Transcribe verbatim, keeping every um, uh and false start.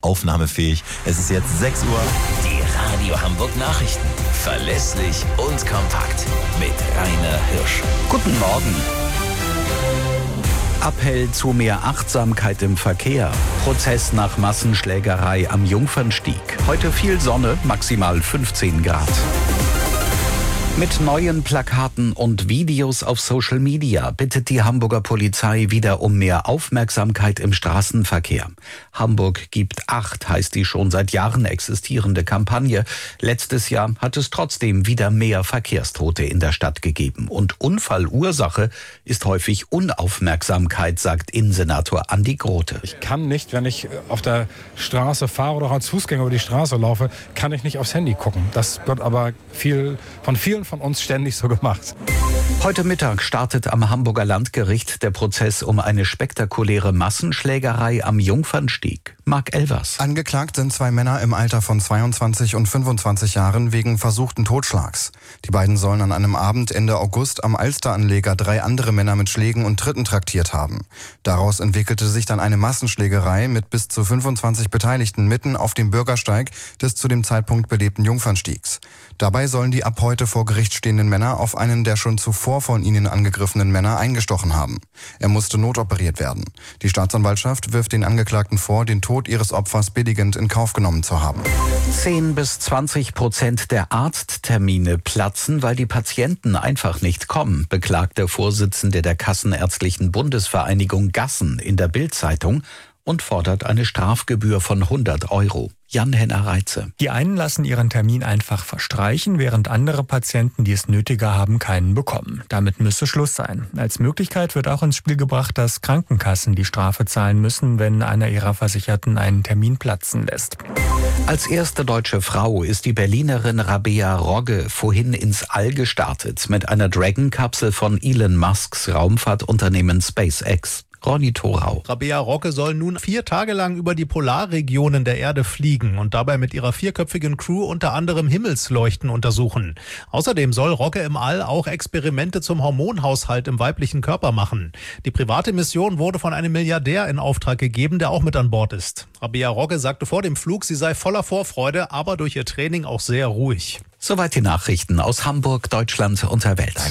aufnahmefähig. Es ist jetzt sechs Uhr. Die Radio Hamburg Nachrichten. Verlässlich und kompakt. Mit Rainer Hirsch. Guten Morgen. Appell zu mehr Achtsamkeit im Verkehr. Prozess nach Massenschlägerei am Jungfernstieg. Heute viel Sonne, maximal fünfzehn Grad. Mit neuen Plakaten und Videos auf Social Media bittet die Hamburger Polizei wieder um mehr Aufmerksamkeit im Straßenverkehr. Hamburg gibt Acht heißt die schon seit Jahren existierende Kampagne. Letztes Jahr hat es trotzdem wieder mehr Verkehrstote in der Stadt gegeben. Und Unfallursache ist häufig Unaufmerksamkeit, sagt Innensenator Andi Grote. Ich kann nicht, wenn ich auf der Straße fahre oder auch als Fußgänger über die Straße laufe, kann ich nicht aufs Handy gucken. Das wird aber viel, von vielen von uns ständig so gemacht. Heute Mittag startet am Hamburger Landgericht der Prozess um eine spektakuläre Massenschlägerei am Jungfernstieg. Marc Elvers. Angeklagt sind zwei Männer im Alter von zweiundzwanzig und fünfundzwanzig Jahren wegen versuchten Totschlags. Die beiden sollen an einem Abend Ende August am Alsteranleger drei andere Männer mit Schlägen und Tritten traktiert haben. Daraus entwickelte sich dann eine Massenschlägerei mit bis zu fünfundzwanzig Beteiligten mitten auf dem Bürgersteig des zu dem Zeitpunkt belebten Jungfernstiegs. Dabei sollen die ab heute vor Gericht stehenden Männer auf einen der schon zuvor von ihnen angegriffenen Männer eingestochen haben. Er musste notoperiert werden. Die Staatsanwaltschaft wirft den Angeklagten vor, den Tod ihres Opfers billigend in Kauf genommen zu haben. zehn bis zwanzig Prozent der Arzttermine platzen, weil die Patienten einfach nicht kommen, beklagt der Vorsitzende der Kassenärztlichen Bundesvereinigung Gassen in der Bild-Zeitung und fordert eine Strafgebühr von hundert Euro. Jan-Henner Reitze. Die einen lassen ihren Termin einfach verstreichen, während andere Patienten, die es nötiger haben, keinen bekommen. Damit müsse Schluss sein. Als Möglichkeit wird auch ins Spiel gebracht, dass Krankenkassen die Strafe zahlen müssen, wenn einer ihrer Versicherten einen Termin platzen lässt. Als erste deutsche Frau ist die Berlinerin Rabea Rogge vorhin ins All gestartet mit einer Dragon-Kapsel von Elon Musks Raumfahrtunternehmen SpaceX. Ronny Thorau. Rabea Rogge soll nun vier Tage lang über die Polarregionen der Erde fliegen und dabei mit ihrer vierköpfigen Crew unter anderem Himmelsleuchten untersuchen. Außerdem soll Rogge im All auch Experimente zum Hormonhaushalt im weiblichen Körper machen. Die private Mission wurde von einem Milliardär in Auftrag gegeben, der auch mit an Bord ist. Rabea Rogge sagte vor dem Flug, sie sei voller Vorfreude, aber durch ihr Training auch sehr ruhig. Soweit die Nachrichten aus Hamburg, Deutschland und der Welt.